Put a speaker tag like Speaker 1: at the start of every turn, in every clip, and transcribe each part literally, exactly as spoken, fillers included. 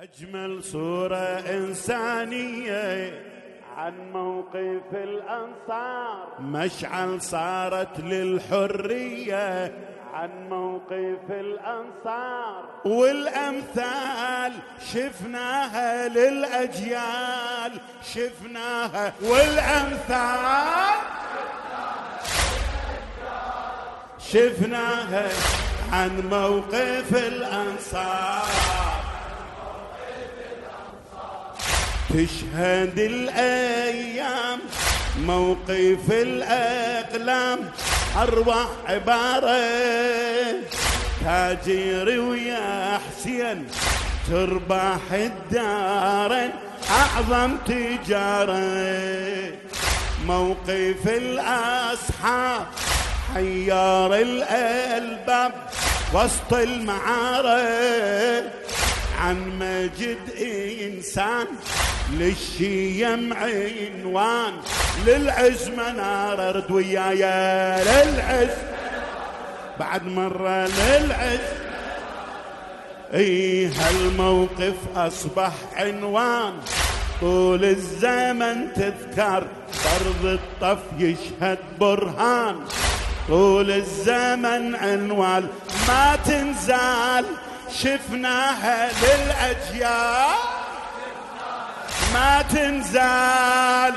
Speaker 1: أجمل صورة إنسانية
Speaker 2: عن موقف الأنصار،
Speaker 1: مشعل صارت للحرية
Speaker 2: عن موقف الأنصار،
Speaker 1: والأمثال شفناها للأجيال، شفناها والأمثال شفناها عن موقف الأنصار. تشهد الأيام موقف الأقلام، أروع عبارة تاجر ويا حسين تربح الدارين، أعظم تجارة. موقف الأصحاب حيار الألباب وسط المعارك، عن مجد إنسان للشيم عنوان، للعز منار. ارد ويايا للعز بعد مرة للعز. اي هالموقف أصبح عنوان طول الزمن تذكر، فرض الطف يشهد برهان طول الزمن عنوان ما تنزال. شفناها للأجيال ما تنزال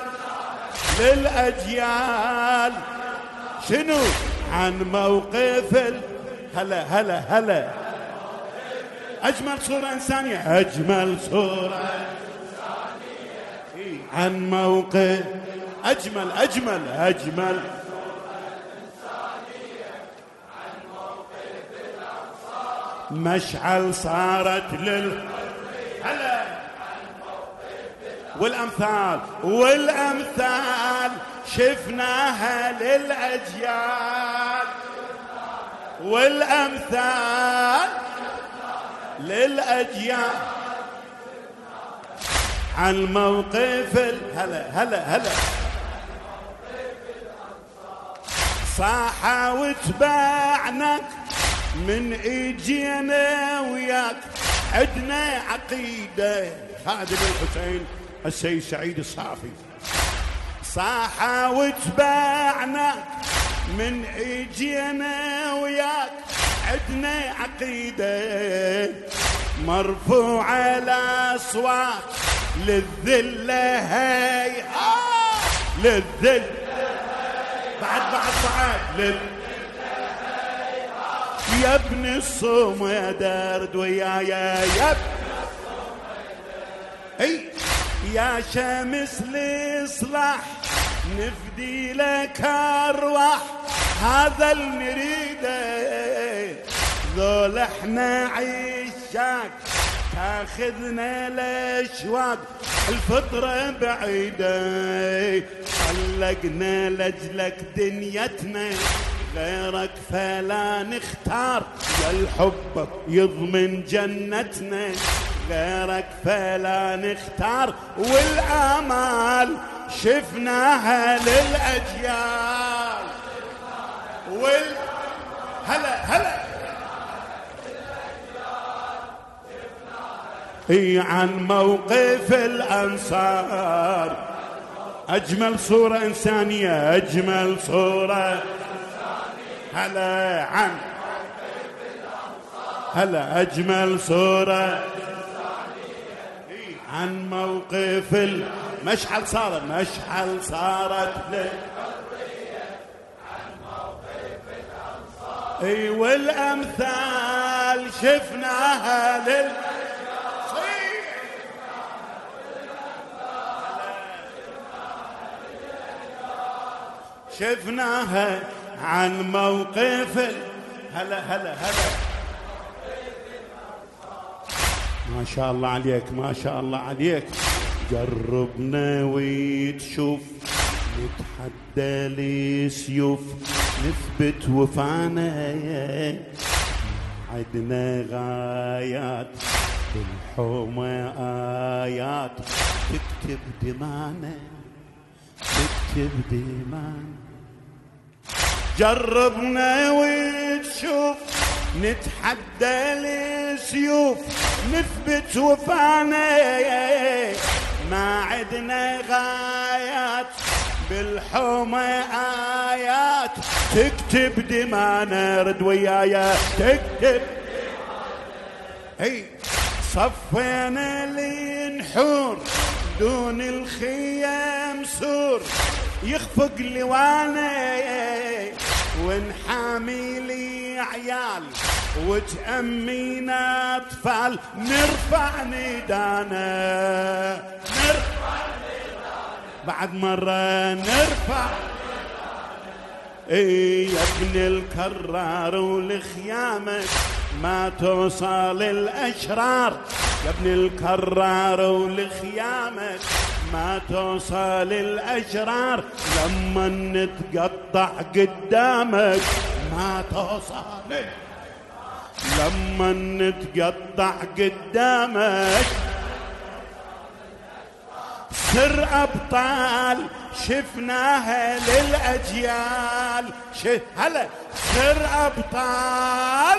Speaker 1: للأجيال. شنو عن موقف ال... هلا هلا هلا أجمل صورة إنسانية، أجمل صورة إنسانية عن موقف أجمل أجمل أجمل مشعل صارت لل هلا والأمثال والأمثال شفناها للأجيال، والأمثال للأجيال عن موقف ال... هلا هلا هلا صاحة وتباعنك من اجينا وياك، عدنا عقيدة. خادم الحسين السيد سعيد الصافي. صاحة وتباعنا من اجينا وياك، عدنا عقيدة مرفوعة الأصوات للذلة هي آه للذل بعد بعد بعد لل يا ابن الصمد ارد ويايا يا ابن اي يا شمس الاصلاح نفدي لك ارواح، هذا النريده ذول احنا عشاك تاخذنا الاشواق، الفطره بعيده خلقنا لاجلك دنيتنا، غيرك فلا نختار يا الحب يضمن جنتنا، غيرك فلا نختار. والآمال شفناها للأجيال وال هلا هلا اي عن موقف الأنصار. أجمل صورة إنسانية أجمل صورة هلا عن هلا أجمل صورة عن موقف المشعل صارت مشعل صارت للحرية عن موقف الأنصار. اي والأمثال شفناها لل شفناها عن موقف ال... هلا هلا هلا ما شاء الله عليك ما شاء الله عليك. جربنا وتشوف نتحدى لسيوف نثبت وفانا، عدنا غايات بالحومة آيات تكتب دمانا تكتب دمانا. جربنا وتشوف نتحدى السيوف نثبت وفانا، ما عدنا غايات بالحومة آيات تكتب دمانا، رد ويايا تكتب هي. صفينا لنحور دون الخيام سور، يخفق لوانا ونحامي لي عيال وتأمينا أطفال، نرفع ندانا نرفع ندانا بعد مرة نرفع. اي يا ابن الكرار ولخيامك ما توصل الأشرار، يا ابن الكرار ولخيامك ما توصل الأشرار، لما نتقطع قدامك ما توصل، لما نتقطع قدامك سر أبطال شفناها للأجيال. ش... هلا سر أبطال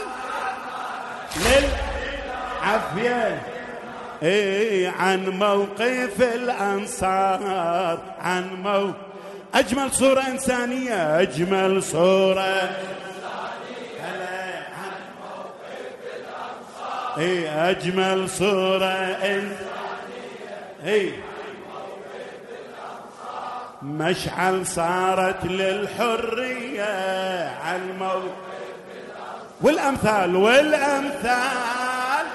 Speaker 1: للعافية. اي عن موقف الأنصار، عن مو أجمل صورة إنسانية، أجمل صورة إنسانية. هلا عن موقف الأنصار، اي أجمل صورة إنسانية. اي مشعل صارت للحرية عن موقف الأنصار. والأمثال والأمثال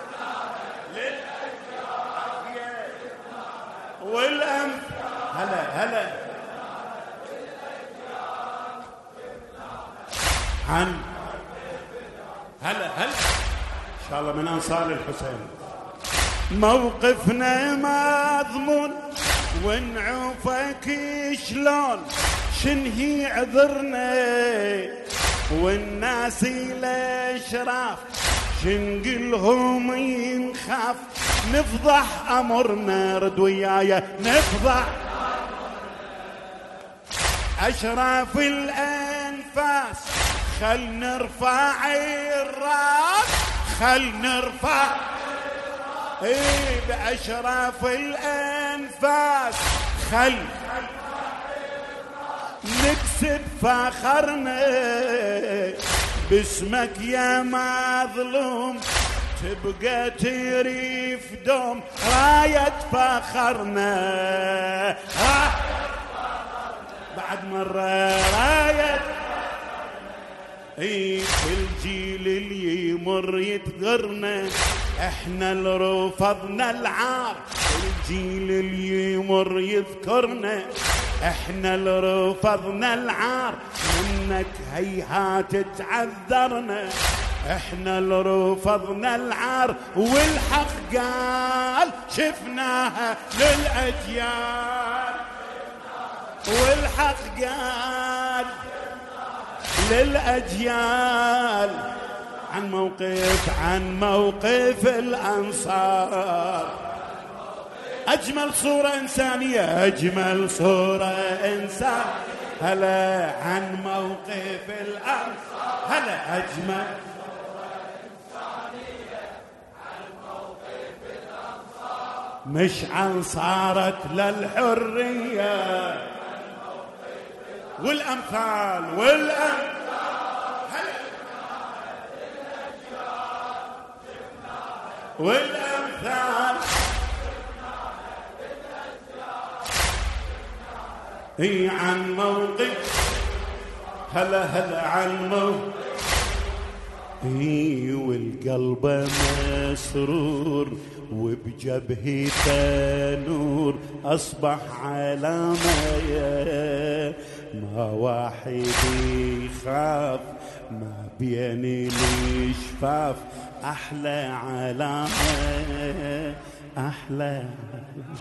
Speaker 1: والأمثال هلا هلا عن هلا هلا إن شاء الله من أنصار الحسين. موقفنا مضمون ونعوفك شلون شنهي عذرنا، والناس الاشراف شنقلهم ينخاف، نفضح امرنا، رد ويايا نفضح اشراف الانفاس، خل نرفع الراس، خل نرفع ايه بأشراف الأنفاس، خل نكسب فخرنا باسمك يا مظلوم، تبقى تريف دوم راية فخرنا. بعد مرة راية اي كل جيل اللي يمر يتغرنا، احنا اللي رفضنا العار، الجيل اللي يمر يذكرنا، احنا اللي رفضنا العار، منك هيهات تعذرنا، احنا اللي رفضنا العار، والحق قال شفناها للأجيال، والحق قال للأجيال. عن موقف عن موقف الأنصار، أجمل صورة إنسانية، أجمل صورة إنسان. هلا عن موقف الأنصار، هلا أجمل صورة إنسانية عن موقف الأنصار. مشعل صارت للحرية والأمثال والأمثال والأمثال هي عن موقف. هلا هلا عن موقف. هي والقلب مسرور وبجبهته نور، أصبح علامة ما واحد يخاف، ما بين الشفاف أحلى علامة، أحلى علامة.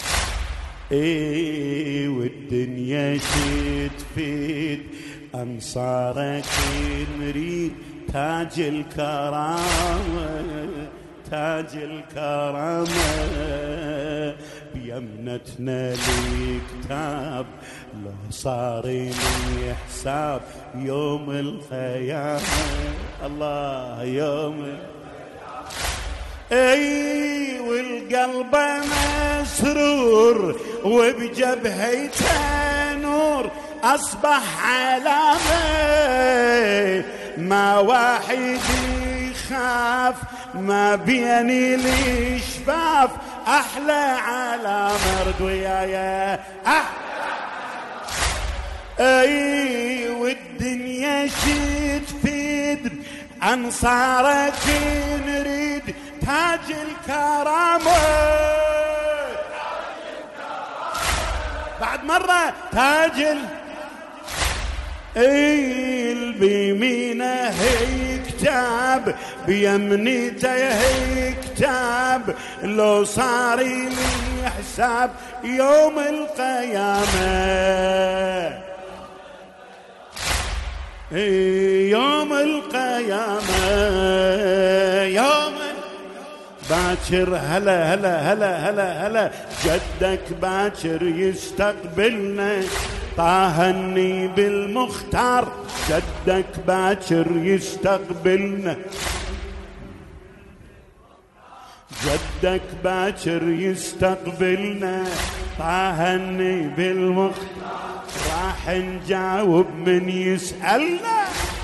Speaker 1: ايه والدنيا تفيد أنصارك نريد، تاج الكرامة، تاج الكرامة بيمنتنا الكتاب، لو صار لي حساب يوم القيامة. الله يوم اي والقلب مسرور وبجبهته نور اصبح علامه ما واحد يخاف ما بيني الشفاف احلى علامه رد ويايا اي والدنيا شي تفيد انصارك نريد تاج الكرامه بعد مره تاج ال اي بيمينه هي كتاب بيمنيته هي كتاب لو صار لي حساب يوم القيامه يوم القيامة يوم باكر هلا هلا هلا هلا هلا جدك باكر يستقبلنا طاهني بالمختار جدك باكر يستقبلنا جدك باكر يستقبلنا طاهني بالمختار راح نجاوب من يسألنا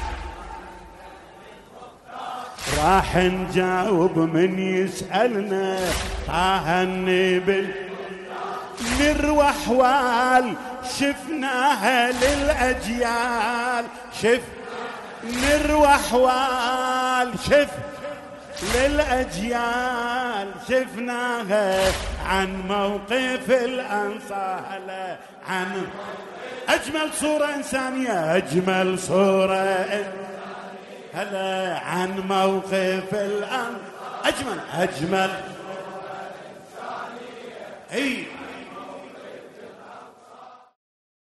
Speaker 1: راح نجاوب من يسألنا طاهني بال نروح وال شفناها للأجيال شف نروح وال شف للأجيال شفناها عن موقف الأنصار عن أجمل صورة إنسانية أجمل صورة هلا عن موقف الأنصار أجمل أجمل صورة إنسانية.